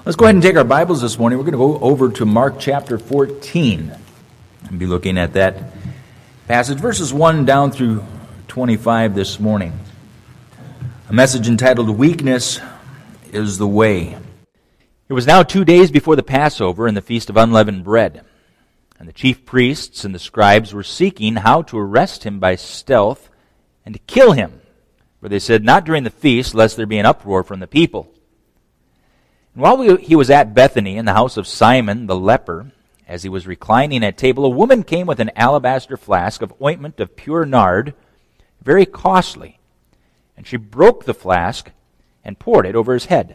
Let's go ahead and take our Bibles this morning. We're going to go over to Mark chapter 14 and be looking at that passage, verses 1 down through 25 this morning. A message entitled, "Weakness is the Way." It was now 2 days before the Passover and the Feast of Unleavened Bread, and the chief priests and the scribes were seeking how to arrest him by stealth and to kill him, for they said, "Not during the feast, lest there be an uproar from the people." And while he was at Bethany in the house of Simon the leper, as he was reclining at table, a woman came with an alabaster flask of ointment of pure nard, very costly. And she broke the flask and poured it over his head.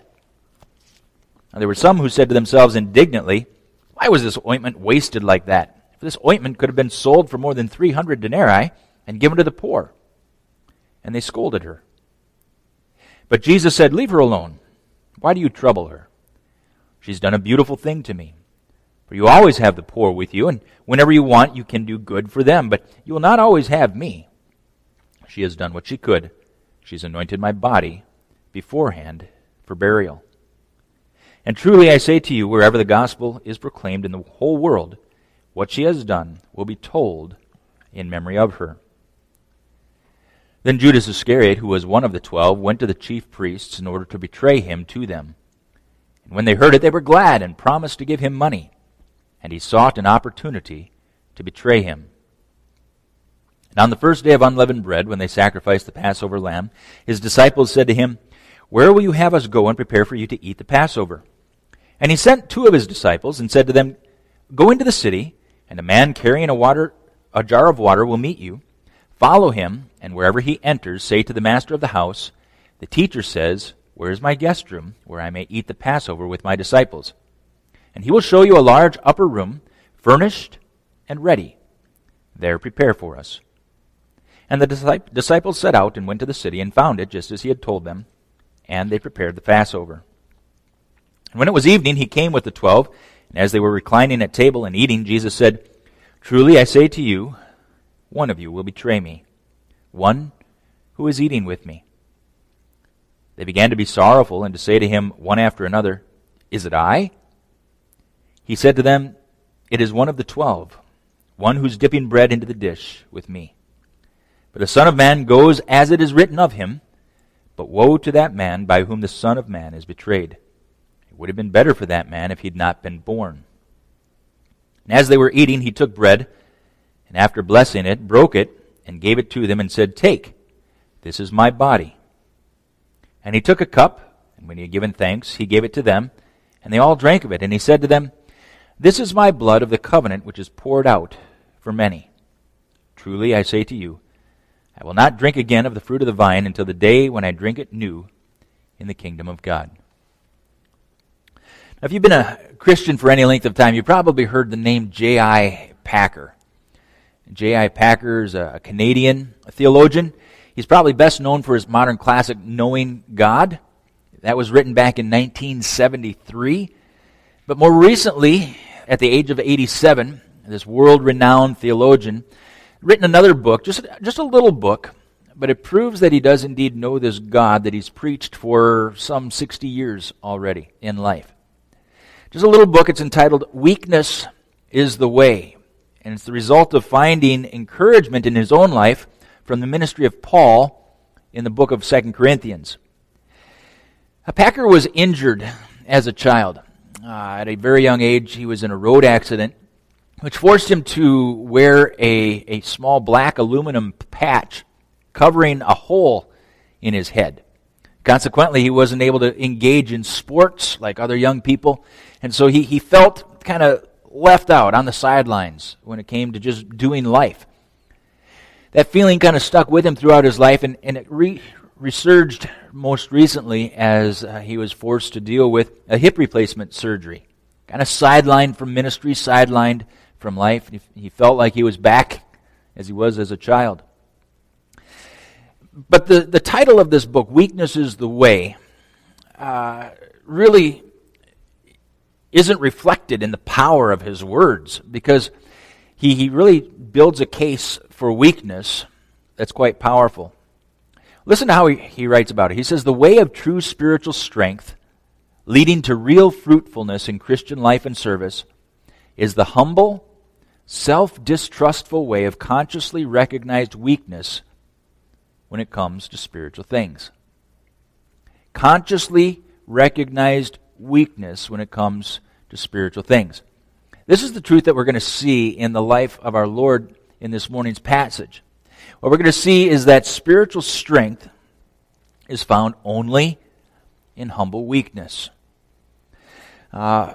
Now there were some who said to themselves indignantly, "Why was this ointment wasted like that? For this ointment could have been sold for more than 300 denarii and given to the poor." And they scolded her. But Jesus said, "Leave her alone. Why do you trouble her? She's done a beautiful thing to me. For you always have the poor with you, and whenever you want, you can do good for them, but you will not always have me. She has done what she could. She's anointed my body beforehand for burial. And truly I say to you, wherever the gospel is proclaimed in the whole world, what she has done will be told in memory of her." Then Judas Iscariot, who was one of the 12, went to the chief priests in order to betray him to them. And when they heard it, they were glad and promised to give him money. And he sought an opportunity to betray him. And on the first day of unleavened bread, when they sacrificed the Passover lamb, his disciples said to him, "Where will you have us go and prepare for you to eat the Passover?" And he sent 2 of his disciples and said to them, "Go into the city, and a man carrying a jar of water will meet you. Follow him, and wherever he enters, say to the master of the house, 'The teacher says, where is my guest room, where I may eat the Passover with my disciples?' And he will show you a large upper room, furnished and ready. There prepare for us." And the disciples set out and went to the city and found it just as he had told them, and they prepared the Passover. And when it was evening, he came with the 12, and as they were reclining at table and eating, Jesus said, "Truly I say to you, one of you will betray me, one who is eating with me." They began to be sorrowful and to say to him one after another, "Is it I?" He said to them, "It is one of the 12, one who's dipping bread into the dish with me. But the Son of Man goes as it is written of him, but woe to that man by whom the Son of Man is betrayed. It would have been better for that man if he had not been born." And as they were eating, he took bread, and after blessing it, broke it, and gave it to them, and said, "Take, this is my body." And he took a cup, and when he had given thanks, he gave it to them, and they all drank of it. And he said to them, "This is my blood of the covenant, which is poured out for many. Truly I say to you, I will not drink again of the fruit of the vine until the day when I drink it new in the kingdom of God." Now, if you've been a Christian for any length of time, you've probably heard the name J.I. Packer. J.I. Packer is a Canadian theologian. He's probably best known for his modern classic, Knowing God. That was written back in 1973. But more recently, at the age of 87, this world-renowned theologian written another book, just a little book, but it proves that he does indeed know this God that he's preached for some 60 years already in life. Just a little book. It's entitled "Weakness is the Way." And it's the result of finding encouragement in his own life from the ministry of Paul in the book of 2 Corinthians. Packer was injured as a child. At a very young age, he was in a road accident, which forced him to wear a small black aluminum patch covering a hole in his head. Consequently, he wasn't able to engage in sports like other young people, and so he felt kind of left out on the sidelines when it came to just doing life. That feeling kind of stuck with him throughout his life, and it resurged most recently as he was forced to deal with a hip replacement surgery. Kind of sidelined from ministry, sidelined from life. He felt like he was back as he was as a child. But the title of this book, "Weakness is the Way," really isn't reflected in the power of his words, because he really builds a case for weakness that's quite powerful. Listen to how he writes about it. He says, "The way of true spiritual strength leading to real fruitfulness in Christian life and service, is the humble, self-distrustful way of consciously recognized weakness when it comes to spiritual things. Consciously recognized weakness when it comes to spiritual things. This is the truth that we're going to see in the life of our Lord in this morning's passage. What we're going to see is that spiritual strength is found only in humble weakness. My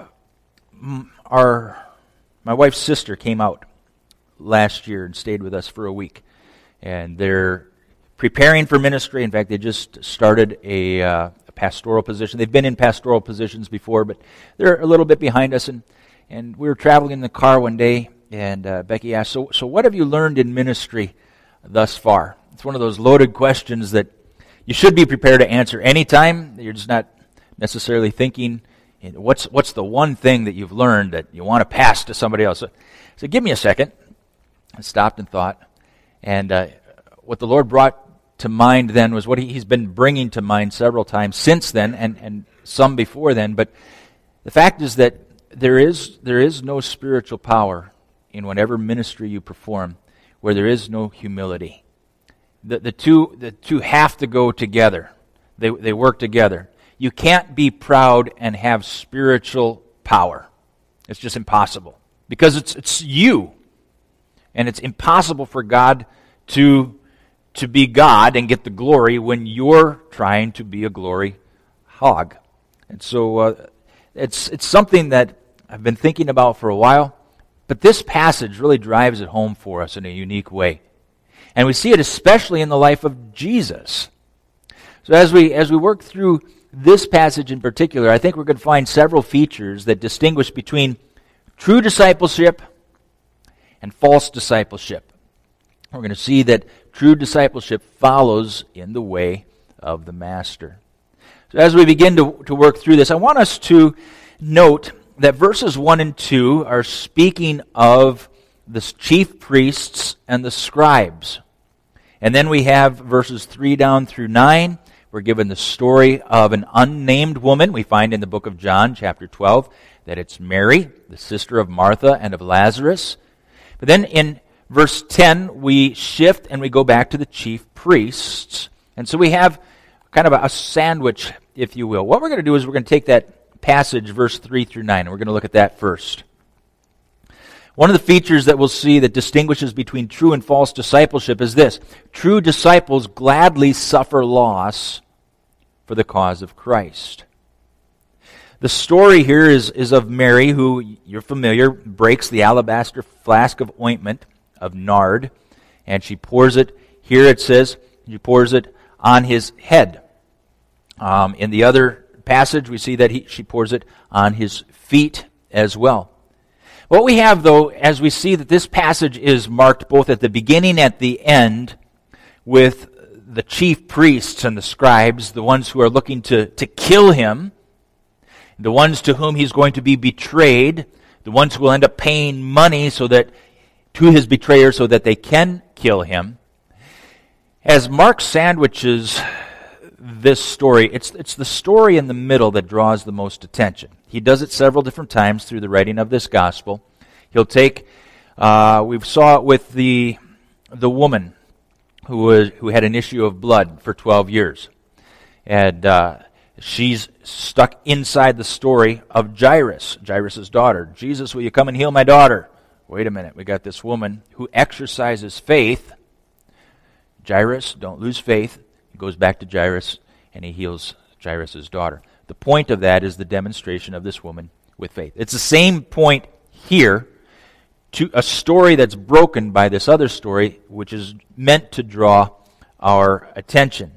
wife's sister came out last year and stayed with us for a week. And they're preparing for ministry. In fact, they just started a pastoral position. They've been in pastoral positions before, but they're a little bit behind us. And we were traveling in the car one day, and Becky asked, so what have you learned in ministry thus far? It's one of those loaded questions that you should be prepared to answer anytime. You're just not necessarily thinking, what's the one thing that you've learned that you want to pass to somebody else? So give me a second. I stopped and thought. And what the Lord brought to mind then was what He's been bringing to mind several times since then, and some before then. But the fact is that there is no spiritual power in whatever ministry you perform where there is no humility. The two have to go together. They work together. You can't be proud and have spiritual power. It's just impossible. Because it's you. And it's impossible for God to be God and get the glory when you're trying to be a glory hog. And so it's something that I've been thinking about for a while, but this passage really drives it home for us in a unique way. And we see it especially in the life of Jesus. So as we work through this passage in particular, I think we're going to find several features that distinguish between true discipleship and false discipleship. We're going to see that true discipleship follows in the way of the Master. So as we begin to work through this, I want us to note that verses 1 and 2 are speaking of the chief priests and the scribes. And then we have verses 3 down through 9. We're given the story of an unnamed woman. We find in the book of John, chapter 12, that it's Mary, the sister of Martha and of Lazarus. But then in verse 10, we shift and we go back to the chief priests. And so we have kind of a sandwich, if you will. What we're going to do is we're going to take that passage, verse 3 through 9, and we're going to look at that first. One of the features that we'll see that distinguishes between true and false discipleship is this. True disciples gladly suffer loss for the cause of Christ. The story here is of Mary, who, you're familiar, breaks the alabaster flask of ointment of nard, and she pours it, here it says, she pours it on his head. In the other passage, we see that she pours it on his feet as well. What we have, though, as we see that this passage is marked both at the beginning and at the end with the chief priests and the scribes, the ones who are looking to kill him, the ones to whom he's going to be betrayed, the ones who will end up paying money to his betrayer so that they can kill him. As Mark sandwiches this story, it's the story in the middle that draws the most attention. He does it several different times through the writing of this gospel. He'll take, we saw it with the woman who had an issue of blood for 12 years. And she's stuck inside the story of Jairus' daughter. Jesus, will you come and heal my daughter? Wait a minute, we got this woman who exercises faith. Jairus, don't lose faith. He goes back to Jairus and he heals Jairus' daughter. The point of that is the demonstration of this woman with faith. It's the same point here to a story that's broken by this other story, which is meant to draw our attention.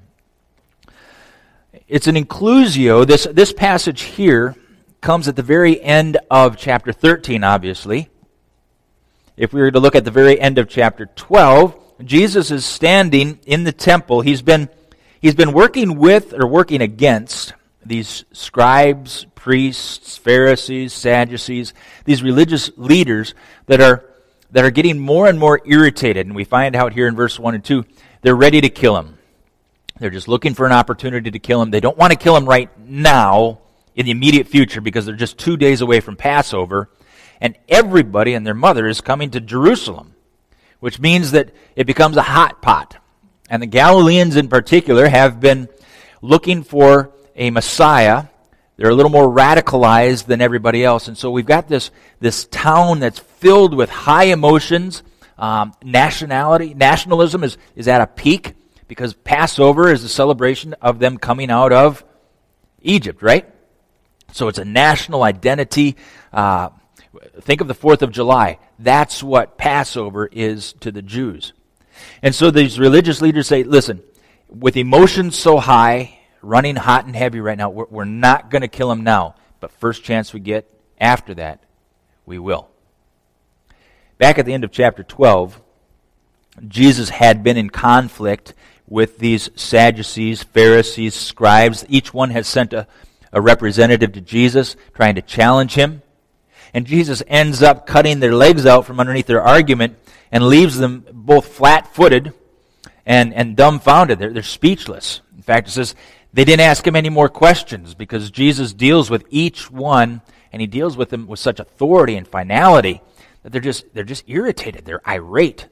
It's an inclusio. This passage here comes at the very end of chapter 13, obviously. If we were to look at the very end of chapter 12, Jesus is standing in the temple. He's been working with or working against these scribes, priests, Pharisees, Sadducees, these religious leaders that are getting more and more irritated. And we find out here in verse 1 and 2, they're ready to kill him. They're just looking for an opportunity to kill him. They don't want to kill him right now, in the immediate future because they're just 2 days away from Passover, and everybody and their mother is coming to Jerusalem, which means that it becomes a hot pot. And the Galileans in particular have been looking for a Messiah. They're a little more radicalized than everybody else. And so we've got this town that's filled with high emotions. Nationalism is at a peak because Passover is a celebration of them coming out of Egypt, right? So it's a national identity. Think of the 4th of July. That's what Passover is to the Jews. And so these religious leaders say, listen, with emotions so high, running hot and heavy right now, we're not going to kill him now. But first chance we get after that, we will. Back at the end of chapter 12, Jesus had been in conflict with these Sadducees, Pharisees, scribes. Each one has sent a representative to Jesus trying to challenge him. And Jesus ends up cutting their legs out from underneath their argument and leaves them both flat-footed and dumbfounded. They're speechless. In fact, it says they didn't ask him any more questions because Jesus deals with each one, and he deals with them with such authority and finality that they're just irritated. They're irate.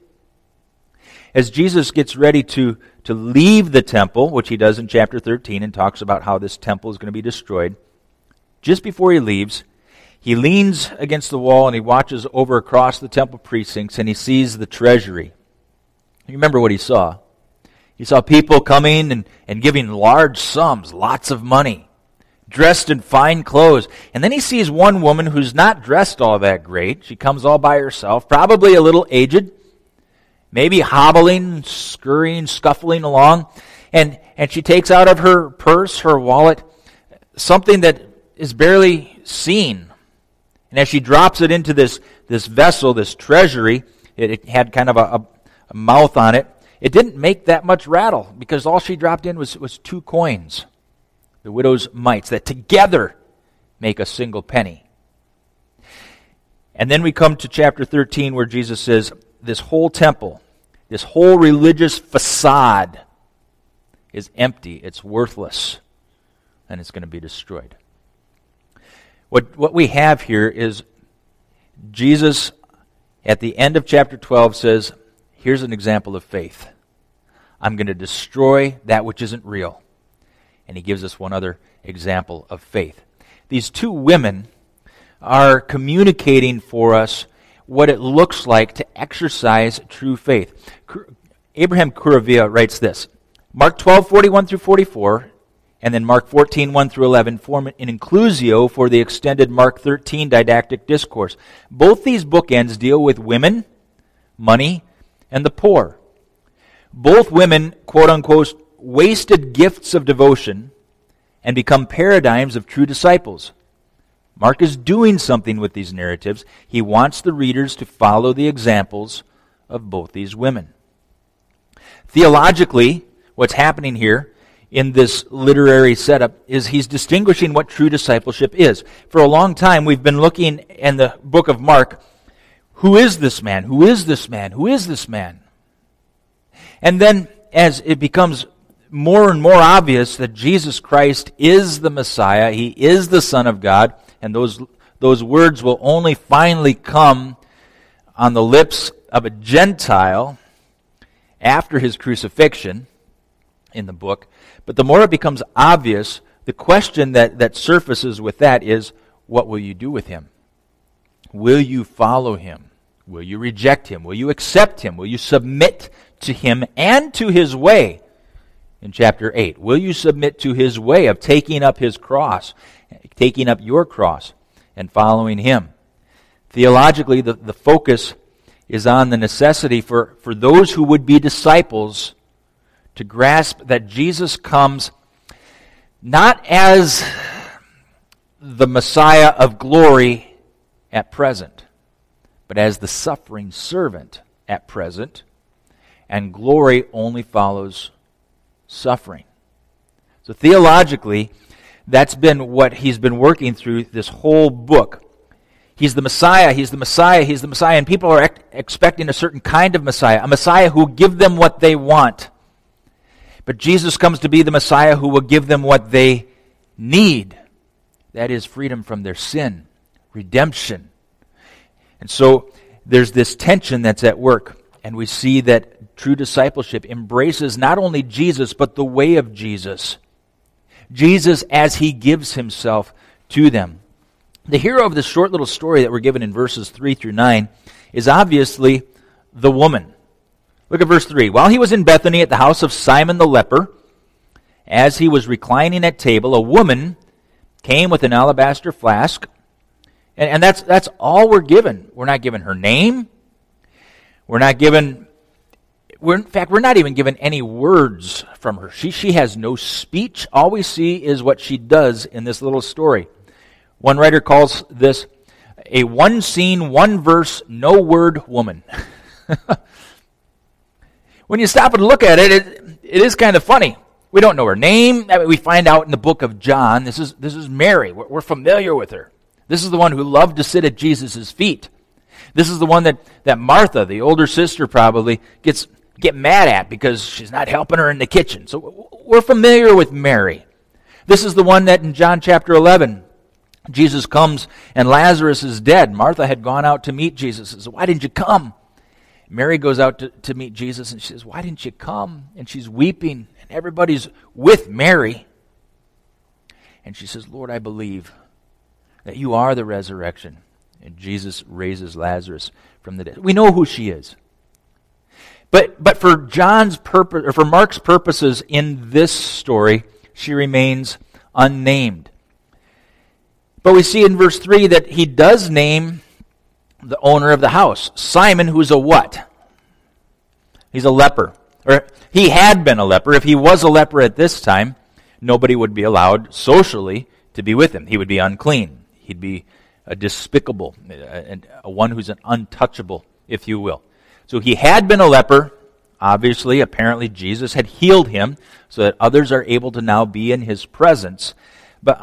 As Jesus gets ready to leave the temple, which he does in chapter 13 and talks about how this temple is going to be destroyed, just before he leaves, he leans against the wall and he watches over across the temple precincts and he sees the treasury. You remember what he saw? He saw people coming and giving large sums, lots of money, dressed in fine clothes. And then he sees one woman who's not dressed all that great. She comes all by herself, probably a little aged, maybe hobbling, scurrying, scuffling along. And she takes out of her purse, her wallet, something that is barely seen. And as she drops it into this vessel, this treasury, it had kind of a mouth on it. It didn't make that much rattle because all she dropped in was 2 coins, the widow's mites, that together make a single penny. And then we come to chapter 13 where Jesus says, this whole temple, this whole religious facade is empty, it's worthless, and it's going to be destroyed. What we have here is Jesus, at the end of chapter 12, says, here's an example of faith. I'm going to destroy that which isn't real. And he gives us one other example of faith. These 2 women are communicating for us what it looks like to exercise true faith. Abraham Kuravia writes this, Mark 12:41 through 44, and then Mark 14:1 through 11 form an inclusio for the extended Mark 13 didactic discourse. Both these bookends deal with women, money, and the poor. Both women, quote-unquote, wasted gifts of devotion and become paradigms of true disciples. Mark is doing something with these narratives. He wants the readers to follow the examples of both these women. Theologically, what's happening here in this literary setup is he's distinguishing what true discipleship is. For a long time, we've been looking in the book of Mark, who is this man? Who is this man? Who is this man? And then as it becomes more and more obvious that Jesus Christ is the Messiah, he is the Son of God, and those words will only finally come on the lips of a Gentile after his crucifixion in the book. But the more it becomes obvious, the question that surfaces with that is, what will you do with him? Will you follow him? Will you reject him? Will you accept him? Will you submit to him and to his way? In chapter 8, will you submit to his way of taking up his cross, taking up your cross, and following him? Theologically, the focus is on the necessity for those who would be disciples to grasp that Jesus comes not as the Messiah of glory at present, but as the suffering servant at present, and glory only follows suffering. So theologically, that's been what he's been working through this whole book. He's the Messiah, he's the Messiah, he's the Messiah, and people are expecting a certain kind of Messiah, a Messiah who will give them what they want. But Jesus comes to be the Messiah who will give them what they need. That is freedom from their sin, redemption. And so there's this tension that's at work, and we see that true discipleship embraces not only Jesus, but the way of Jesus. Jesus as he gives himself to them. The hero of this short little story that we're given in verses 3 through 9 is obviously the woman. Look at verse 3. While he was in Bethany at the house of Simon the leper, as he was reclining at table, a woman came with an alabaster flask. And that's all we're given. We're not given her name. We're not even given any words from her. She has no speech. All we see is what she does in this little story. One writer calls this a one scene, one verse, no word woman. When you stop and look at it, it is kind of funny. We don't know her name. We find out in the book of John, this is Mary. We're familiar with her. This is the one who loved to sit at Jesus' feet. This is the one that Martha, the older sister, probably get mad at because she's not helping her in the kitchen. So we're familiar with Mary. This is the one that in John chapter 11, Jesus comes and Lazarus is dead. Martha had gone out to meet Jesus and says, "Why didn't you come?" Mary goes out to meet Jesus and she says, "Why didn't you come?" And she's weeping and everybody's with Mary. And she says, "Lord, I believe that you are the resurrection." And Jesus raises Lazarus from the dead. We know who she is. But for John's purpose, or for Mark's purposes in this story, she remains unnamed. But we see in verse 3 that he does name the owner of the house, Simon, who's a what? He's a leper. Or he had been a leper. If he was a leper at this time, nobody would be allowed socially to be with him. He would be unclean. He'd be a despicable, a one who's an untouchable, if you will. So he had been a leper. Obviously, apparently Jesus had healed him so that others are able to now be in his presence. But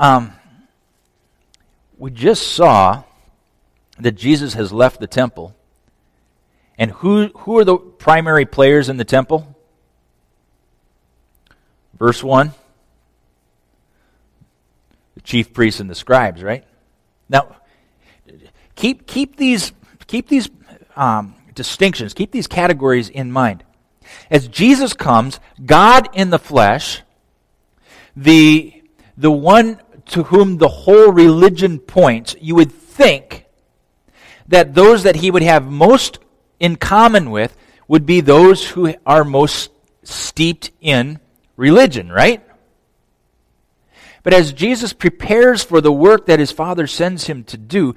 we just saw that Jesus has left the temple. And who are the primary players in the temple? Verse 1. The chief priests and the scribes, right? Now, keep these distinctions, keep these categories in mind. As Jesus comes, God in the flesh, the one to whom the whole religion points, you would think that those that he would have most in common with would be those who are most steeped in religion, right? But as Jesus prepares for the work that his Father sends him to do,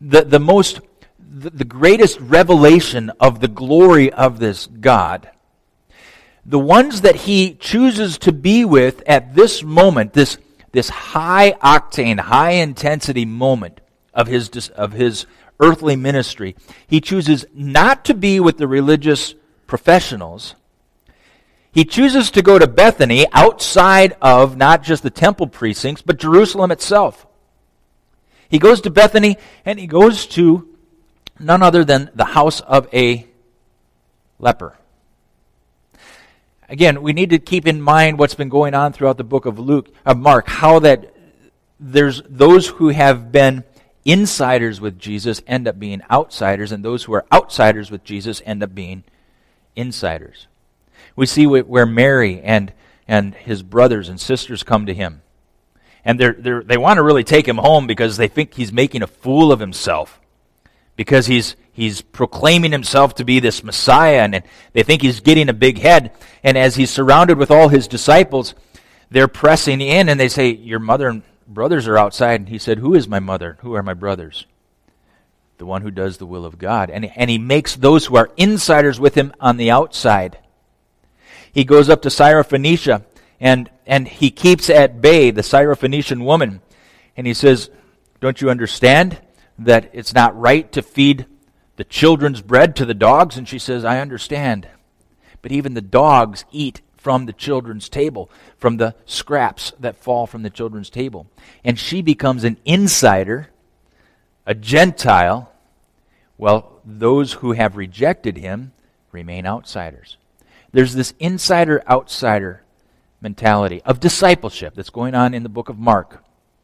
the greatest revelation of the glory of this God, the ones that he chooses to be with at this moment, this high octane, high intensity moment of his earthly ministry, he chooses not to be with the religious professionals. He chooses to go to Bethany, outside of not just the temple precincts, but Jerusalem itself. He goes to Bethany, and he goes to none other than the house of a leper. Again, we need to keep in mind what's been going on throughout the book of Mark, how that there's those who have been insiders with Jesus end up being outsiders, and those who are outsiders with Jesus end up being insiders. We see where Mary and his brothers and sisters come to him. And they want to really take him home because they think he's making a fool of himself. Because he's proclaiming himself to be this Messiah, and they think he's getting a big head. And as he's surrounded with all his disciples, they're pressing in, and they say, "Your mother and brothers are outside." And he said, "Who is my mother? Who are my brothers?" The one who does the will of God. And he makes those who are insiders with him on the outside. He goes up to Syrophoenicia, and he keeps at bay the Syrophoenician woman. And he says, "Don't you understand that it's not right to feed the children's bread to the dogs?" And she says, "I understand. But even the dogs eat from the children's table, from the scraps that fall from the children's table." And she becomes an insider, a Gentile, while those who have rejected him remain outsiders. There's this insider-outsider mentality of discipleship that's going on in the book of Mark.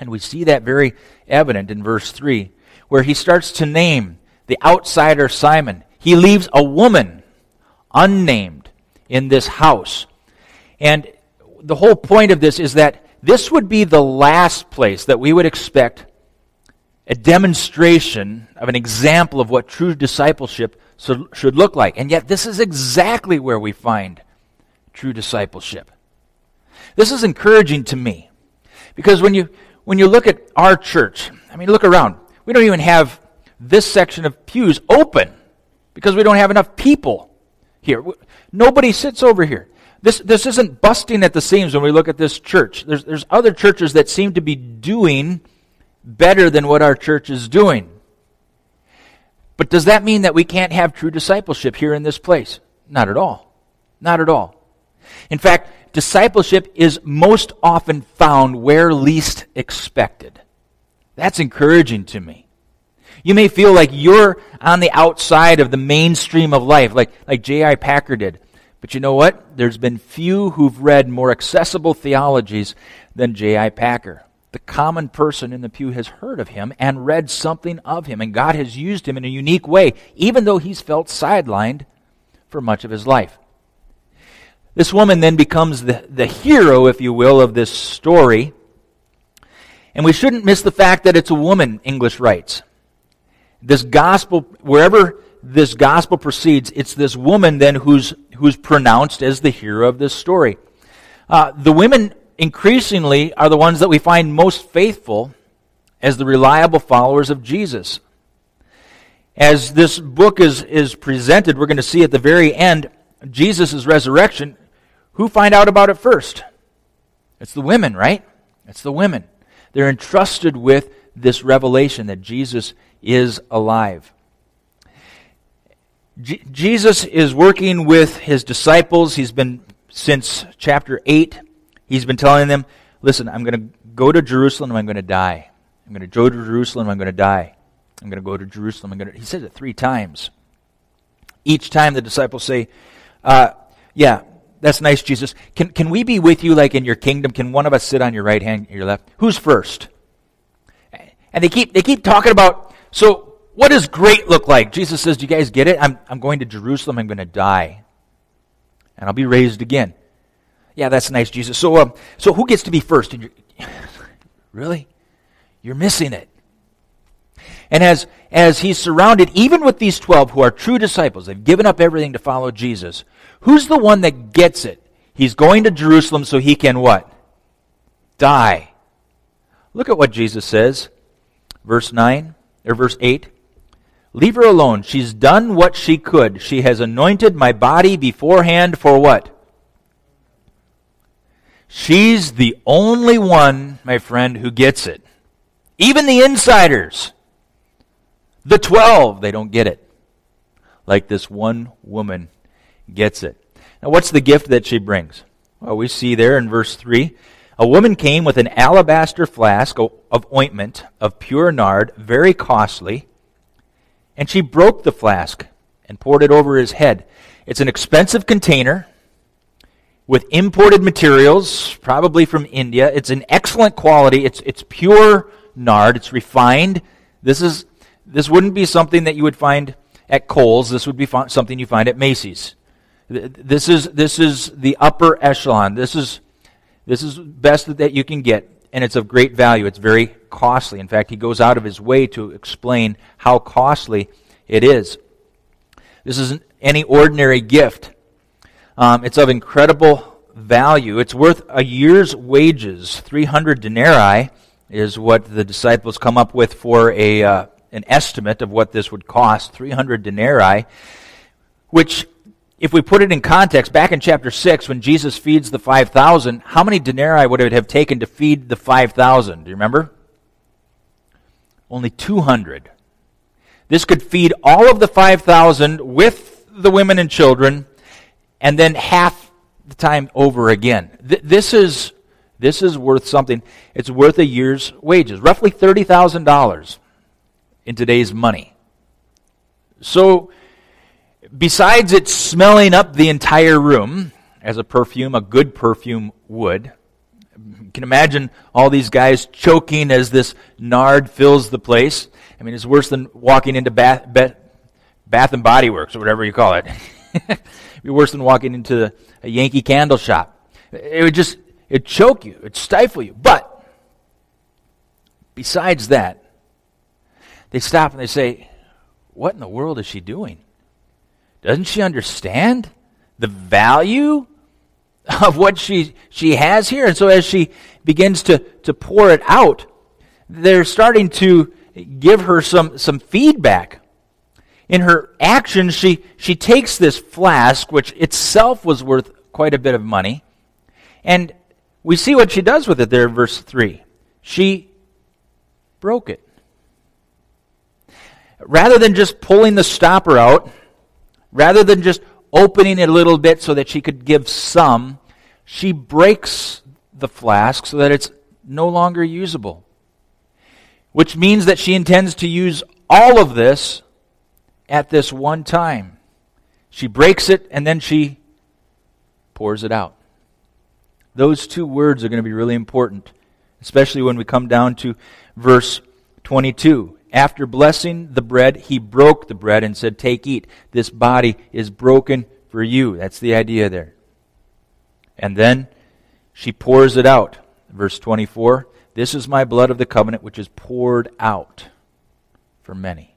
And we see that very evident in verse 3, where he starts to name the outsider Simon. He leaves a woman unnamed in this house. And the whole point of this is that this would be the last place that we would expect a demonstration of an example of what true discipleship should look like. And yet this is exactly where we find true discipleship. This is encouraging to me, because when you look at our church, I mean, look around. We don't even have this section of pews open because we don't have enough people here. Nobody sits over here. This isn't busting at the seams when we look at this church. There's other churches that seem to be doing better than what our church is doing. But does that mean that we can't have true discipleship here in this place? Not at all. Not at all. In fact, discipleship is most often found where least expected. That's encouraging to me. You may feel like you're on the outside of the mainstream of life, like J.I. Packer did. But you know what? There's been few who've read more accessible theologies than J.I. Packer. The common person in the pew has heard of him and read something of him, and God has used him in a unique way, even though he's felt sidelined for much of his life. This woman then becomes the hero, if you will, of this story. And we shouldn't miss the fact that it's a woman, English writes. This gospel, wherever this gospel proceeds, it's this woman then who's pronounced as the hero of this story. The women increasingly are the ones that we find most faithful as the reliable followers of Jesus. As this book is presented, we're going to see at the very end, Jesus' resurrection, who find out about it first? It's the women, right? It's the women. They're entrusted with this revelation that Jesus is alive. Jesus is working with his disciples. He's been, since chapter 8, he's been telling them, listen, I'm going to go to Jerusalem and I'm going to die. I'm going to go to Jerusalem and I'm going to die. I'm going to go to Jerusalem. He says it 3 times. Each time the disciples say, yeah, that's nice, Jesus. Can we be with you like in your kingdom? Can one of us sit on your right hand, your left? Who's first? And they keep talking about, so what does great look like? Jesus says, do you guys get it? I'm going to Jerusalem. I'm going to die. And I'll be raised again. Yeah, that's nice, Jesus. So who gets to be first? And really? You're missing it. And as he's surrounded, even with these 12 who are true disciples, they've given up everything to follow Jesus, who's the one that gets it? He's going to Jerusalem so he can what? Die. Look at what Jesus says. Verse 8. Leave her alone. She's done what she could. She has anointed my body beforehand for what? She's the only one, my friend, who gets it. Even the insiders, the 12, they don't get it. Like this one woman gets it. Now, what's the gift that she brings? Well, we see there in verse 3, a woman came with an alabaster flask of ointment of pure nard, very costly, and she broke the flask and poured it over his head. It's an expensive container with imported materials, probably from India. It's an excellent quality. It's pure nard. It's refined. This wouldn't be something that you would find at Kohl's. This would be something you find at Macy's. This is the upper echelon. This is best that you can get, and it's of great value. It's very costly. In fact, he goes out of his way to explain how costly it is. This isn't any ordinary gift. It's of incredible value. It's worth a year's wages. 300 denarii is what the disciples come up with for an estimate of what this would cost. 300 denarii, which, if we put it in context, back in chapter 6, when Jesus feeds the 5,000, how many denarii would it have taken to feed the 5,000? Do you remember? Only 200. This could feed all of the 5,000 with the women and children, and then half the time over again. This is worth something. It's worth a year's wages, roughly $30,000 in today's money. So, besides it smelling up the entire room, as a good perfume would, You can imagine all these guys choking as this nard fills the place. I mean, it's worse than walking into Bath and Body Works or whatever you call it. It'd be worse than walking into a Yankee Candle shop. It'd choke you, it'd stifle you. But besides that, they stop and they say, what in the world is she doing? Doesn't she understand the value of what she has here? And so as she begins to pour it out, they're starting to give her some feedback. In her actions, she takes this flask, which itself was worth quite a bit of money, and we see what she does with it there in verse 3. She broke it. Rather than just pulling the stopper out, rather than just opening it a little bit so that she could give some, she breaks the flask so that it's no longer usable. Which means that she intends to use all of this at this one time. She breaks it and then she pours it out. Those two words are going to be really important, especially when we come down to verse 22. After blessing the bread, he broke the bread and said, "Take, eat. This body is broken for you." That's the idea there. And then she pours it out. Verse 24, "This is my blood of the covenant, which is poured out for many."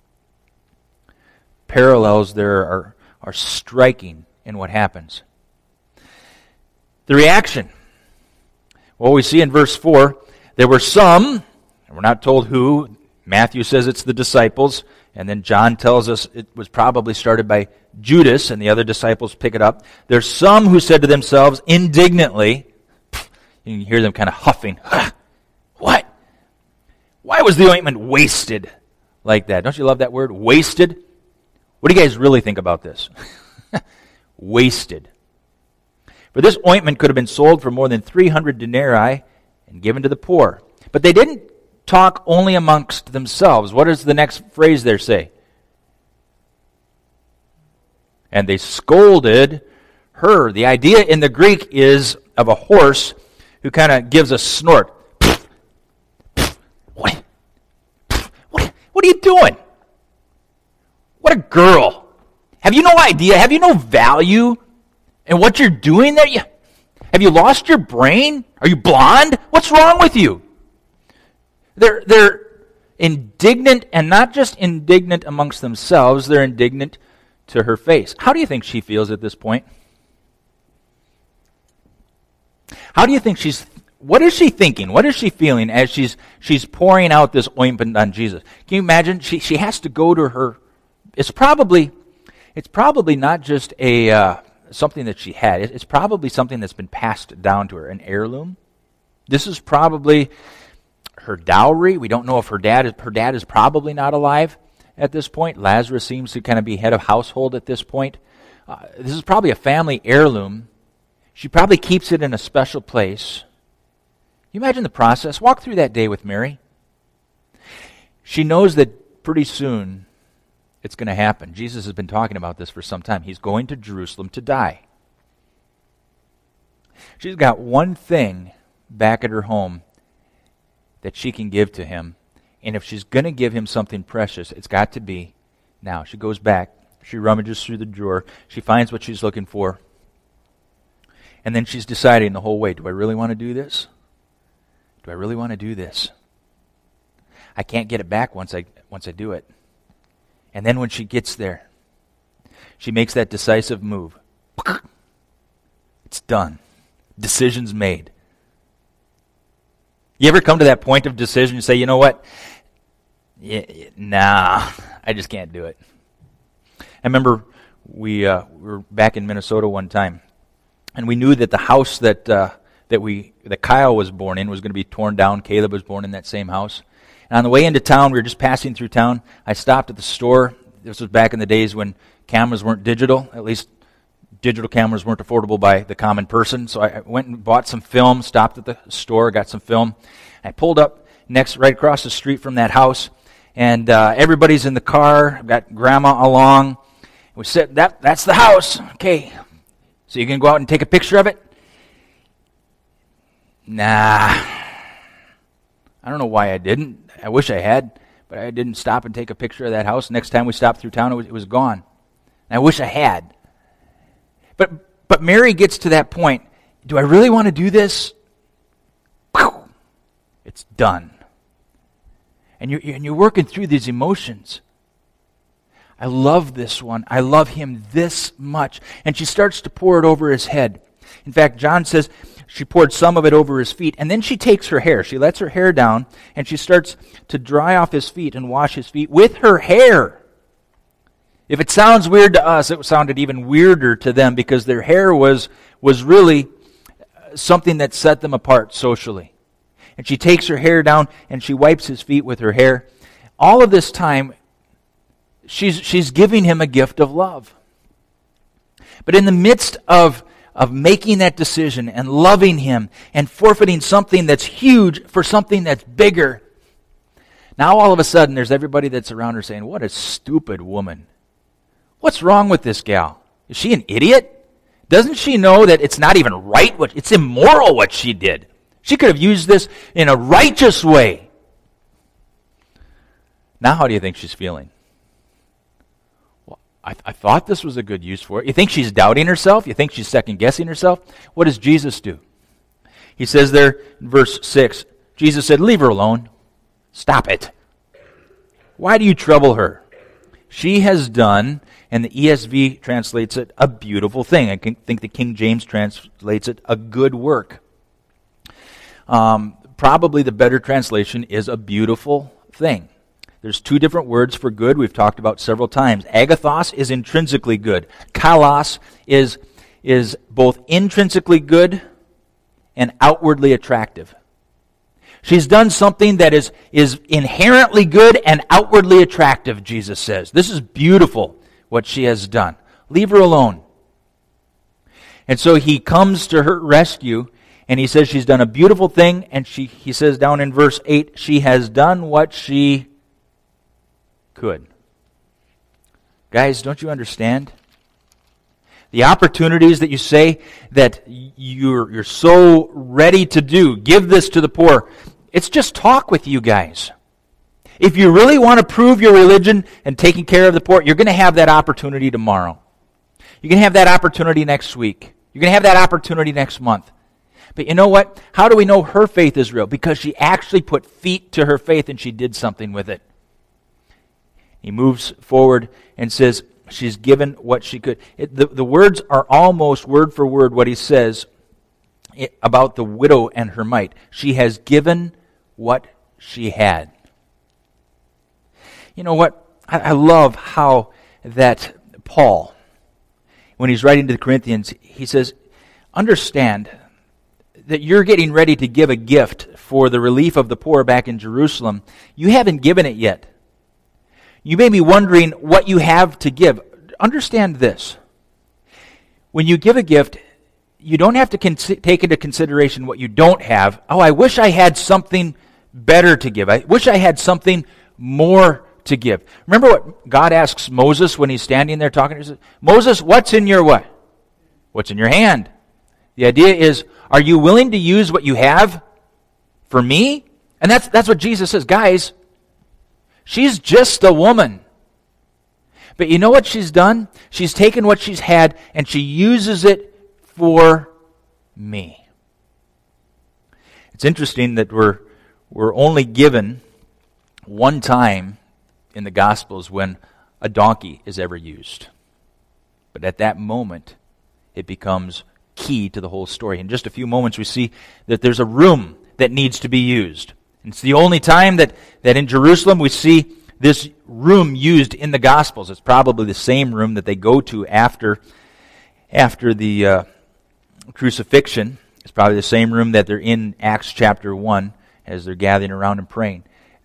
Parallels there are striking in what happens. The reaction. Well, we see in verse 4, there were some, and we're not told who. Matthew says it's the disciples, and then John tells us it was probably started by Judas, and the other disciples pick it up. There's some who said to themselves indignantly, you can hear them kind of huffing, "What? Why was the ointment wasted like that?" Don't you love that word, wasted? What do you guys really think about this? Wasted. For this ointment could have been sold for more than 300 denarii and given to the poor. But they didn't talk only amongst themselves. What does the next phrase there say? And they scolded her. The idea in the Greek is of a horse who kind of gives a snort. What are you doing? What a girl. Have you no idea? Have you no value in what you're doing there? Have you lost your brain? Are you blonde? What's wrong with you? They're indignant, and not just indignant amongst themselves, they're indignant to her face. How do you think she feels at this point? How do you think what is she thinking? What is she feeling as she's pouring out this ointment on Jesus? Can you imagine? She has to go to her. It's probably not just something that she had. It's probably something that's been passed down to her, an heirloom. This is probably her dowry. We don't know if her dad is probably not alive at this point. Lazarus seems to kind of be head of household at this point. This is probably a family heirloom. She probably keeps it in a special place. You imagine the process? Walk through that day with Mary. She knows that pretty soon it's going to happen. Jesus has been talking about this for some time. He's going to Jerusalem to die. She's got one thing back at her home that she can give to him. And if she's going to give him something precious, it's got to be now. She goes back. She rummages through the drawer. She finds what she's looking for. And then she's deciding the whole way, do I really want to do this? Do I really want to do this? I can't get it back once I do it. And then when she gets there, she makes that decisive move. It's done. Decision's made. You ever come to that point of decision and say, you know what? Nah, I just can't do it. I remember we were back in Minnesota one time, and we knew that the house that Kyle was born in was going to be torn down. Caleb was born in that same house. And on the way into town, we were just passing through town. I stopped at the store. This was back in the days when cameras weren't digital. At least digital cameras weren't affordable by the common person. So I went and bought some film, stopped at the store, got some film. I pulled up right across the street from that house, and everybody's in the car. I've got Grandma along. We said, that's the house. Okay, so you can go out and take a picture of it? Nah, I don't know why I didn't. I wish I had, but I didn't stop and take a picture of that house. Next time we stopped through town, it was gone. And I wish I had. But Mary gets to that point. Do I really want to do this? It's done. And you're working through these emotions. I love this one. I love him this much. And she starts to pour it over his head. In fact, John says she poured some of it over his feet. And then she takes her hair. She lets her hair down. And she starts to dry off his feet and wash his feet with her hair. If it sounds weird to us, it sounded even weirder to them because their hair was really something that set them apart socially. And she takes her hair down and she wipes his feet with her hair. All of this time, she's giving him a gift of love. But in the midst of making that decision and loving him and forfeiting something that's huge for something that's bigger, now all of a sudden there's everybody that's around her saying, what a stupid woman. What's wrong with this gal? Is she an idiot? Doesn't she know that it's not even right? It's immoral what she did. She could have used this in a righteous way. Now how do you think she's feeling? Well, I thought this was a good use for it. You think she's doubting herself? You think she's second-guessing herself? What does Jesus do? He says there in verse 6, Jesus said, leave her alone. Stop it. Why do you trouble her? She has done, and the ESV translates it, a beautiful thing. I think the King James translates it, a good work. Probably the better translation is a beautiful thing. There's two different words for good we've talked about several times. Agathos is intrinsically good. Kalos is both intrinsically good and outwardly attractive. She's done something that is inherently good and outwardly attractive, Jesus says. This is beautiful, what she has done. Leave her alone. And so he comes to her rescue, and he says she's done a beautiful thing, and he says down in verse 8, she has done what she could. Guys, don't you understand? The opportunities that you say that you're so ready to do, give this to the poor, it's just talk with you guys. If you really want to prove your religion and taking care of the poor, you're going to have that opportunity tomorrow. You're going to have that opportunity next week. You're going to have that opportunity next month. But you know what? How do we know her faith is real? Because she actually put feet to her faith and she did something with it. He moves forward and says she's given what she could. The words are almost word for word what he says about the widow and her mite. She has given what she had. You know what? I love how that Paul, when he's writing to the Corinthians, he says, understand that you're getting ready to give a gift for the relief of the poor back in Jerusalem. You haven't given it yet. You may be wondering what you have to give. Understand this. When you give a gift, you don't have to take into consideration what you don't have. Oh, I wish I had something better to give. I wish I had something more to give. Remember what God asks Moses when he's standing there talking? He says, Moses, what's in your what? What's in your hand? The idea is, are you willing to use what you have for me? And that's what Jesus says. Guys, she's just a woman. But you know what she's done? She's taken what she's had and she uses it for me. It's interesting that we're only given one time in the Gospels when a donkey is ever used. But at that moment, it becomes key to the whole story. In just a few moments, we see that there's a room that needs to be used. And it's the only time that in Jerusalem we see this room used in the Gospels. It's probably the same room that they go to after the crucifixion. It's probably the same room that they're in Acts chapter 1 as they're gathering around and praying.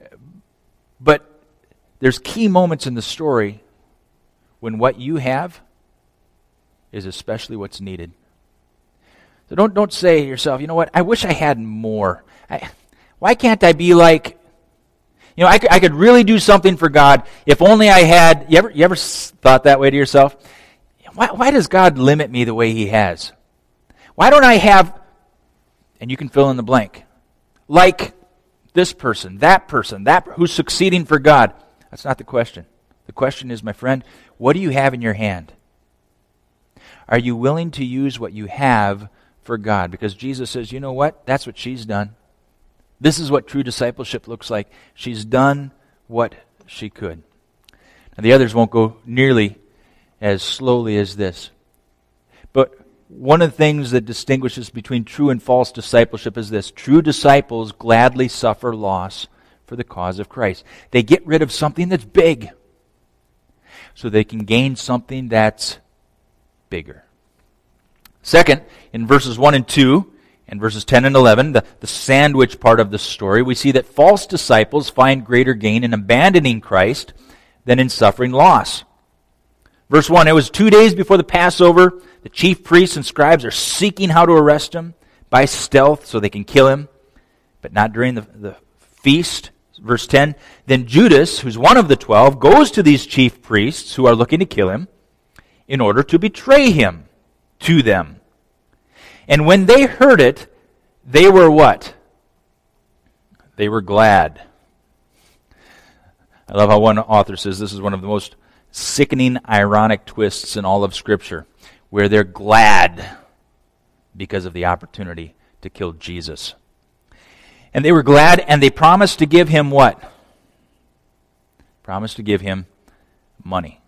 But there's key moments in the story when what you have is especially what's needed. So don't say to yourself, you know what, I wish I had more. Why can't I be like, you know, I could really do something for God if only I had, you ever thought that way to yourself? Why does God limit me the way He has? Why don't I have And you can fill in the blank. Like this person, that who's succeeding for God. That's not the question. The question is, my friend, what do you have in your hand? Are you willing to use what you have for God? Because Jesus says, you know what? That's what she's done. This is what true discipleship looks like. She's done what she could. Now, the others won't go nearly as slowly as this. But one of the things that distinguishes between true and false discipleship is this. True disciples gladly suffer loss for the cause of Christ. They get rid of something that's big so they can gain something that's bigger. Second, in verses 1 and 2, and verses 10 and 11, the sandwich part of the story, we see that false disciples find greater gain in abandoning Christ than in suffering loss. Verse 1, it was 2 days before the Passover. The chief priests and scribes are seeking how to arrest him by stealth so they can kill him, but not during the feast. Verse 10, then Judas, who's one of the 12, goes to these chief priests who are looking to kill him in order to betray him to them. And when they heard it, they were what? They were glad. I love how one author says this is one of the most sickening, ironic twists in all of Scripture, where they're glad because of the opportunity to kill Jesus. And they were glad, and they promised to give him what? Promised to give him money.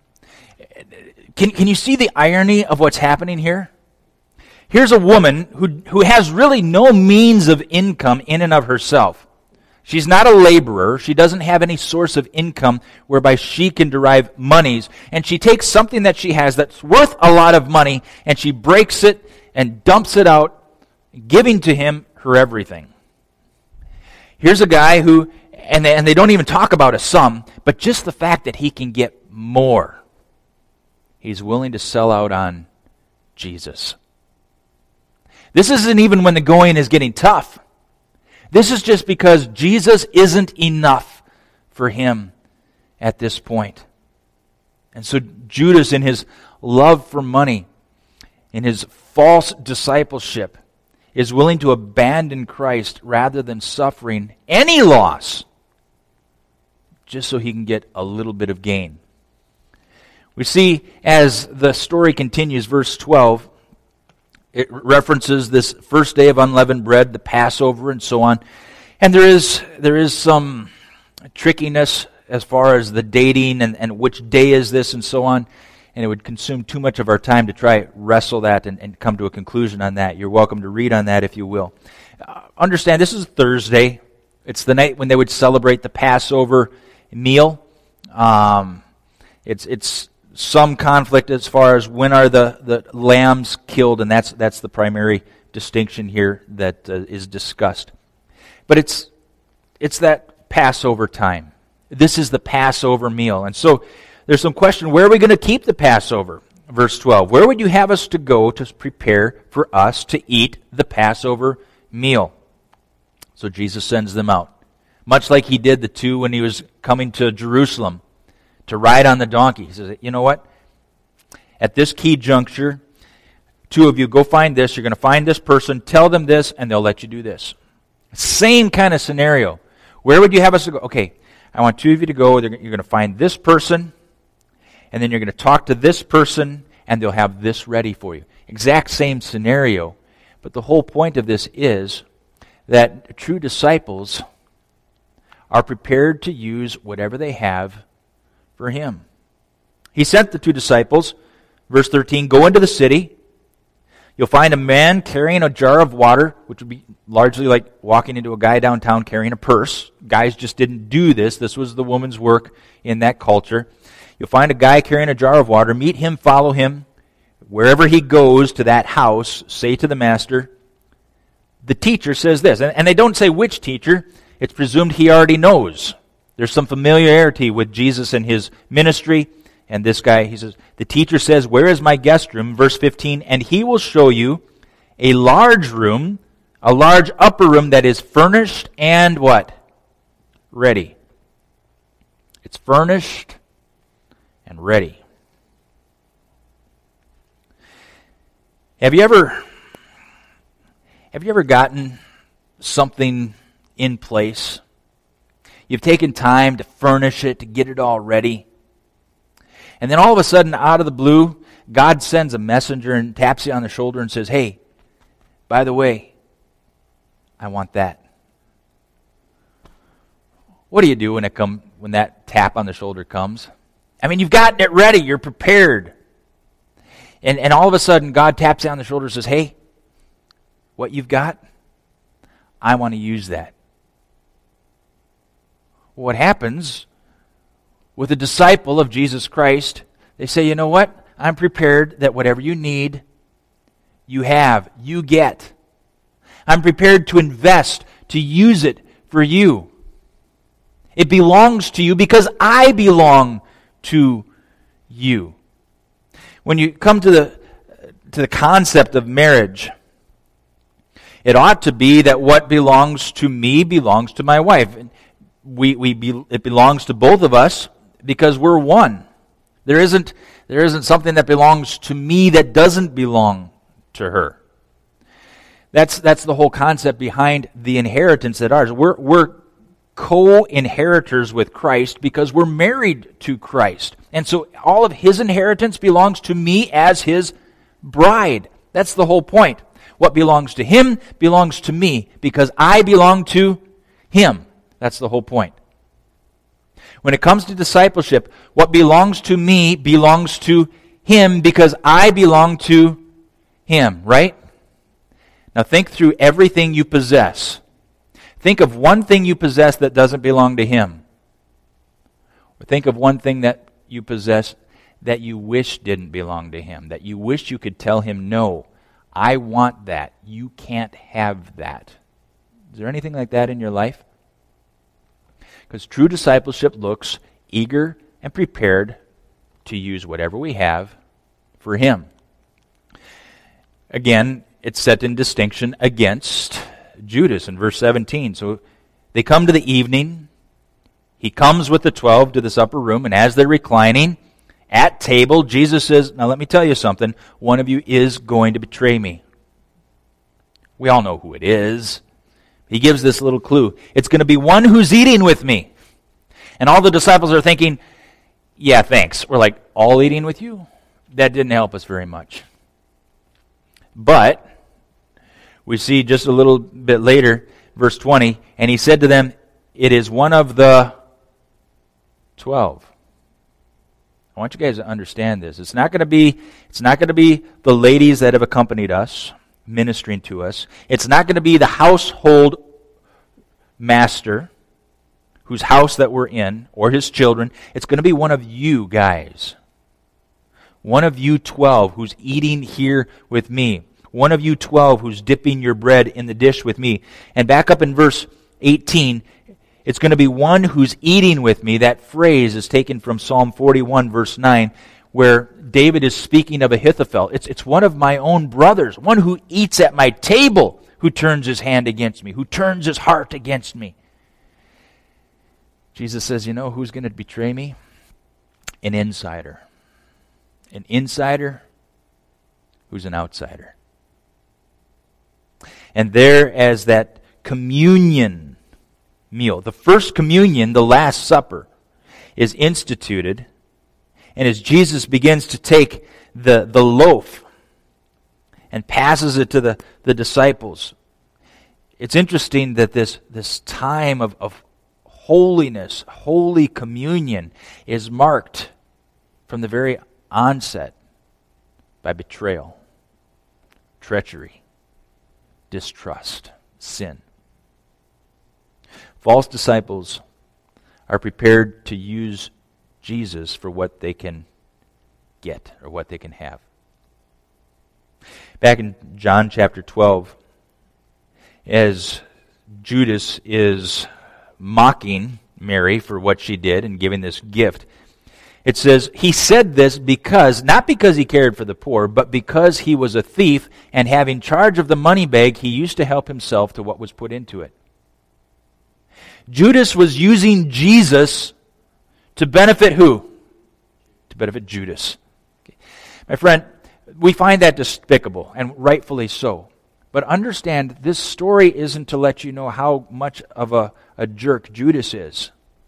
Can you see the irony of what's happening here? Here's a woman who has really no means of income in and of herself. She's not a laborer. She doesn't have any source of income whereby she can derive monies. And she takes something that she has that's worth a lot of money, and she breaks it and dumps it out, giving to him her everything. Here's a guy who, and they don't even talk about a sum, but just the fact that he can get more. He's willing to sell out on Jesus. This isn't even when the going is getting tough. This is just because Jesus isn't enough for him at this point. And so Judas, in his love for money, in his false discipleship, is willing to abandon Christ rather than suffering any loss just so he can get a little bit of gain. We see as the story continues, verse 12, it references this first day of unleavened bread, the Passover, and so on. And there is some trickiness as far as the dating and which day is this and so on. And it would consume too much of our time to try wrestle that and come to a conclusion on that. You're welcome to read on that if you will. Understand, this is Thursday. It's the night when they would celebrate the Passover meal. It's some conflict as far as when are the lambs killed, and that's the primary distinction here that is discussed. But it's that Passover time. This is the Passover meal. And so there's some question, where are we going to keep the Passover? Verse 12, where would you have us to go to prepare for us to eat the Passover meal? So Jesus sends them out, much like he did the two when he was coming to Jerusalem to ride on the donkey. He says, you know what? At this key juncture, two of you go find this. You're going to find this person, tell them this, and they'll let you do this. Same kind of scenario. Where would you have us to go? Okay, I want two of you to go. You're going to find this person, and then you're going to talk to this person, and they'll have this ready for you. Exact same scenario. But the whole point of this is that true disciples are prepared to use whatever they have for him. He sent the two disciples, verse 13, go into the city. You'll find a man carrying a jar of water, which would be largely like walking into a guy downtown carrying a purse. Guys just didn't do this. This was the woman's work in that culture. You'll find a guy carrying a jar of water. Meet him, follow him. Wherever he goes to that house, say to the master, the teacher says this. And they don't say which teacher. It's presumed he already knows. There's some familiarity with Jesus and his ministry. And this guy, he says, the teacher says, where is my guest room? Verse 15, and he will show you a large room, a large upper room that is furnished and what? Ready. It's furnished and ready. Have you ever Have you ever gotten something in place? You've taken time to furnish it, to get it all ready. And then all of a sudden, out of the blue, God sends a messenger and taps you on the shoulder and says, hey, by the way, I want that. What do you do when that tap on the shoulder comes? I mean, you've gotten it ready. You're prepared. And all of a sudden, God taps you on the shoulder and says, hey, what you've got, I want to use that. What happens with a disciple of Jesus Christ? They say, you know what? I'm prepared that whatever you need, you have, you get. I'm prepared to invest, to use it for you. It belongs to you because I belong to you. When you come to the concept of marriage, it ought to be that what belongs to me belongs to my wife. It belongs to both of us because we're one. There isn't something that belongs to me that doesn't belong to her. That's the whole concept behind the inheritance that ours. We're co-inheritors with Christ because we're married to Christ. And so all of his inheritance belongs to me as his bride. That's the whole point. What belongs to him belongs to me because I belong to him. That's the whole point. When it comes to discipleship, what belongs to me belongs to him because I belong to him, right? Now think through everything you possess. Think of one thing you possess that doesn't belong to him. Or think of one thing that you possess that you wish didn't belong to him, that you wish you could tell him, no, I want that. You can't have that. Is there anything like that in your life? Because true discipleship looks eager and prepared to use whatever we have for him. Again, it's set in distinction against Judas in verse 17. So they come to the evening. He comes with the 12 to this upper room, and as they're reclining at table, Jesus says, now let me tell you something. One of you is going to betray me. We all know who it is. He gives this little clue. It's going to be one who's eating with me. And all the disciples are thinking, yeah, thanks. We're like, all eating with you? That didn't help us very much. But we see just a little bit later, verse 20, and he said to them, it is one of the 12. I want you guys to understand this. It's not going to be the ladies that have accompanied us, ministering to us. It's not going to be the household master whose house that we're in, or his children. It's going to be one of you guys. One of you 12 who's eating here with me. One of you 12 who's dipping your bread in the dish with me. And back up in verse 18, it's going to be one who's eating with me. That phrase is taken from Psalm 41, verse 9, where David is speaking of Ahithophel. It's one of my own brothers, one who eats at my table, who turns his hand against me, who turns his heart against me. Jesus says, you know who's going to betray me? An insider. An insider who's an outsider. And there, as that communion meal, the first communion, the Last Supper, is instituted, and as Jesus begins to take the loaf and passes it to the disciples, it's interesting that this time of holiness, Holy Communion, is marked from the very onset by betrayal, treachery, distrust, sin. False disciples are prepared to use Jesus for what they can get or what they can have. Back in John chapter 12, as Judas is mocking Mary for what she did and giving this gift, it says, he said this not because he cared for the poor, but because he was a thief, and having charge of the money bag, he used to help himself to what was put into it. Judas was using Jesus to benefit who? To benefit Judas. Okay. My friend, we find that despicable, and rightfully so. But understand, this story isn't to let you know how much of a jerk Judas is.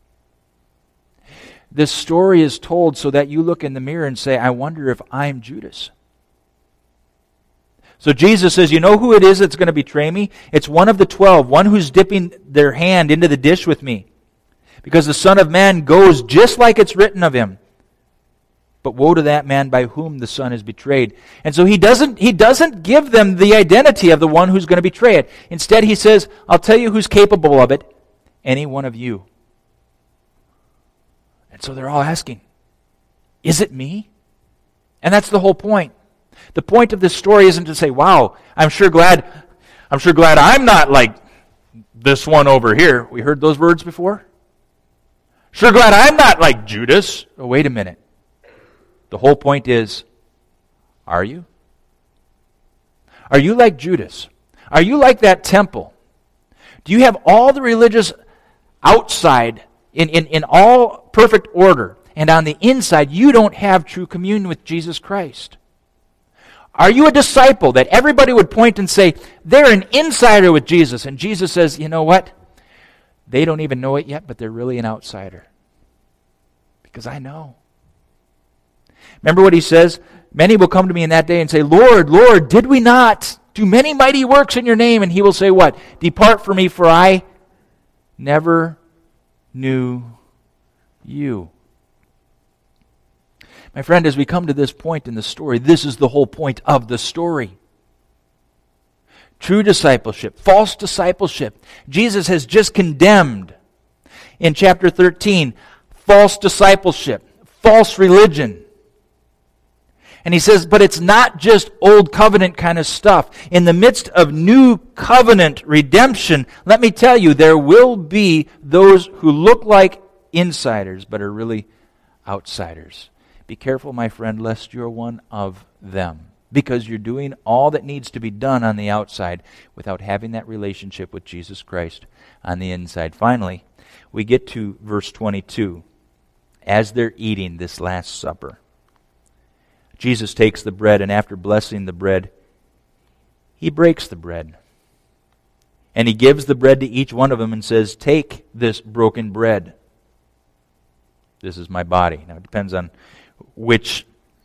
This story is told so that you look in the mirror and say, I wonder if I'm Judas. So Jesus says, you know who it is that's going to betray me? It's one of the 12, one who's dipping their hand into the dish with me. Because the Son of Man goes just like it's written of him. But woe to that man by whom the Son is betrayed. And so he doesn't give them the identity of the one who's going to betray it. Instead, he says, I'll tell you who's capable of it. Any one of you. And so they're all asking, is it me? And that's the whole point. The point of this story isn't to say, wow, I'm sure glad I'm not like this one over here. We heard those words before? Sure glad I'm not like Judas. Oh, wait a minute. The whole point is, are you? Are you like Judas? Are you like that temple? Do you have all the religious outside in all perfect order, and on the inside you don't have true communion with Jesus Christ? Are you a disciple that everybody would point and say, they're an insider with Jesus, and Jesus says, you know what? They don't even know it yet, but they're really an outsider. Because I know. Remember what he says? Many will come to me in that day and say, Lord, Lord, did we not do many mighty works in your name? And he will say what? Depart from me, for I never knew you. My friend, as we come to this point in the story, this is the whole point of the story. True discipleship, false discipleship. Jesus has just condemned in chapter 13 false discipleship, false religion. And he says, but it's not just old covenant kind of stuff. In the midst of new covenant redemption, let me tell you, there will be those who look like insiders but are really outsiders. Be careful, my friend, lest you're one of them, because you're doing all that needs to be done on the outside without having that relationship with Jesus Christ on the inside. Finally, we get to verse 22. As they're eating this Last Supper, Jesus takes the bread, and after blessing the bread, he breaks the bread. And he gives the bread to each one of them and says, take this broken bread. This is my body. Now, it depends on which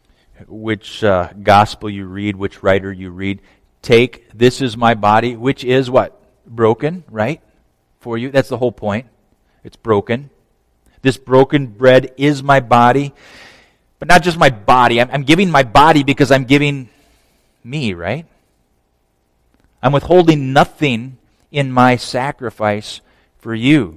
gospel you read, which writer you read. Take, this is my body, which is what? Broken, right? For you. That's the whole point. It's broken. This broken bread is my body. But not just my body. I'm giving my body because I'm giving me, right? I'm withholding nothing in my sacrifice for you.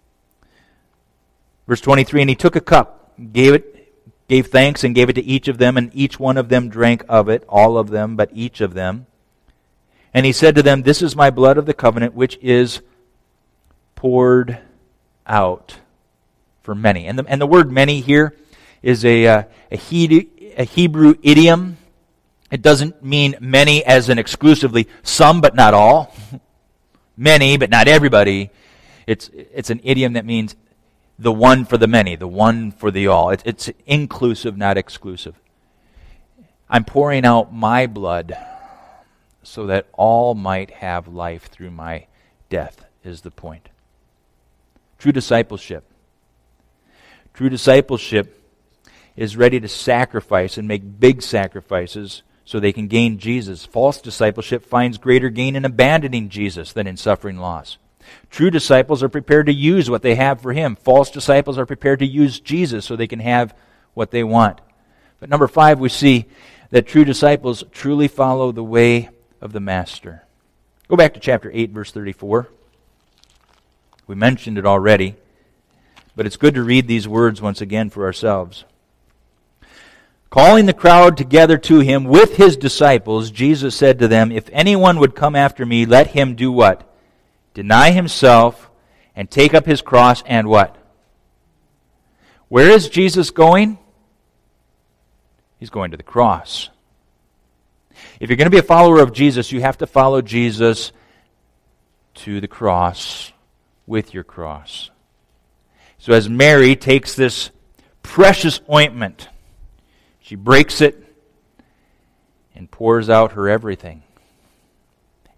Verse 23, and he took a cup, gave thanks, and gave it to each of them, and each one of them drank of it, all of them, but each of them. And he said to them, this is my blood of the covenant, which is poured out for many. And the word many here is a Hebrew idiom. It doesn't mean many as in exclusively some but not all. Many but not everybody. It's an idiom that means the one for the many, the one for the all. It's inclusive, not exclusive. I'm pouring out my blood so that all might have life through my death, is the point. True discipleship. True discipleship is ready to sacrifice and make big sacrifices so they can gain Jesus. False discipleship finds greater gain in abandoning Jesus than in suffering loss. True disciples are prepared to use what they have for Him. False disciples are prepared to use Jesus so they can have what they want. But number 5, we see that true disciples truly follow the way of the Master. Go back to chapter 8, verse 34. We mentioned it already, but it's good to read these words once again for ourselves. Calling the crowd together to Him with His disciples, Jesus said to them, if anyone would come after me, let him do what? Deny himself and take up his cross and what? Where is Jesus going? He's going to the cross. If you're going to be a follower of Jesus, you have to follow Jesus to the cross with your cross. So as Mary takes this precious ointment, she breaks it and pours out her everything.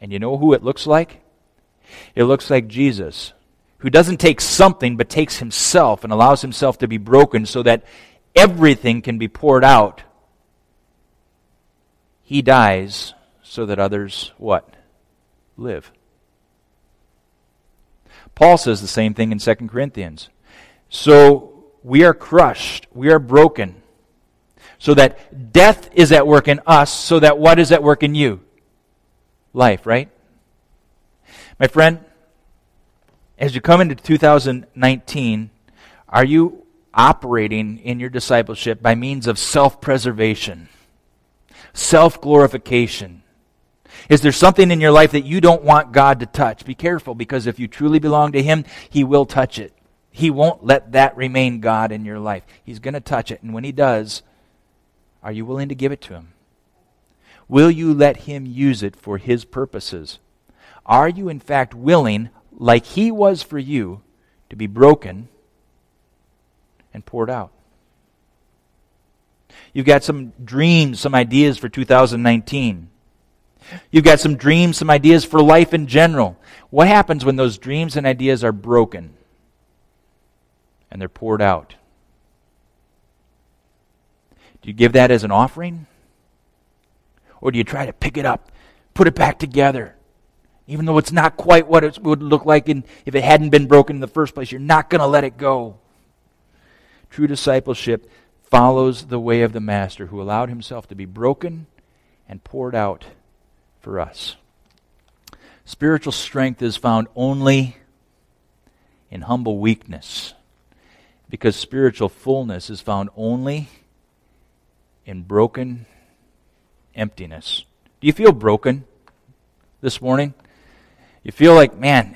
And you know who it looks like? It looks like Jesus, who doesn't take something but takes himself and allows himself to be broken so that everything can be poured out. He dies so that others, what? Live. Paul says the same thing in 2 Corinthians. So we are crushed, we are broken, so that death is at work in us, so that what is at work in you? Life, right? My friend, as you come into 2019, are you operating in your discipleship by means of self-preservation, self-glorification? Is there something in your life that you don't want God to touch? Be careful, because if you truly belong to Him, He will touch it. He won't let that remain God in your life. He's going to touch it, and when He does, are you willing to give it to Him? Will you let Him use it for His purposes? Are you in fact willing, like He was for you, to be broken and poured out? You've got some dreams, some ideas for 2019. You've got some dreams, some ideas for life in general. What happens when those dreams and ideas are broken and they're poured out? Do you give that as an offering? Or do you try to pick it up, put it back together? Even though it's not quite what it would look like if it hadn't been broken in the first place, you're not going to let it go. True discipleship follows the way of the Master, who allowed himself to be broken and poured out for us. Spiritual strength is found only in humble weakness, because spiritual fullness is found only in broken emptiness. Do you feel broken this morning? You feel like, man,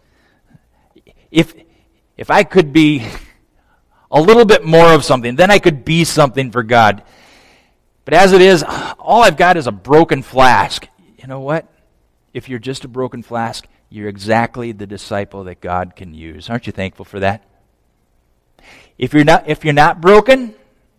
if I could be a little bit more of something, then I could be something for God. But as it is, all I've got is a broken flask. You know what? If you're just a broken flask, you're exactly the disciple that God can use. Aren't you thankful for that? If you're not broken,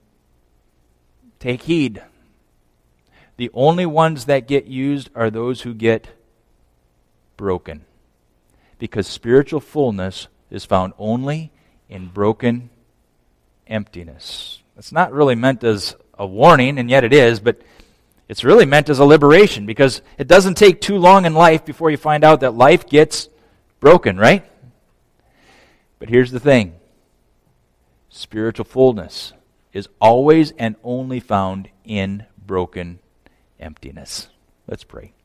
take heed. The only ones that get used are those who get broken. Because spiritual fullness is found only in broken emptiness. It's not really meant as a warning, and yet it is, but it's really meant as a liberation, because it doesn't take too long in life before you find out that life gets broken, right? But here's the thing. Spiritual fullness is always and only found in broken emptiness. Let's pray.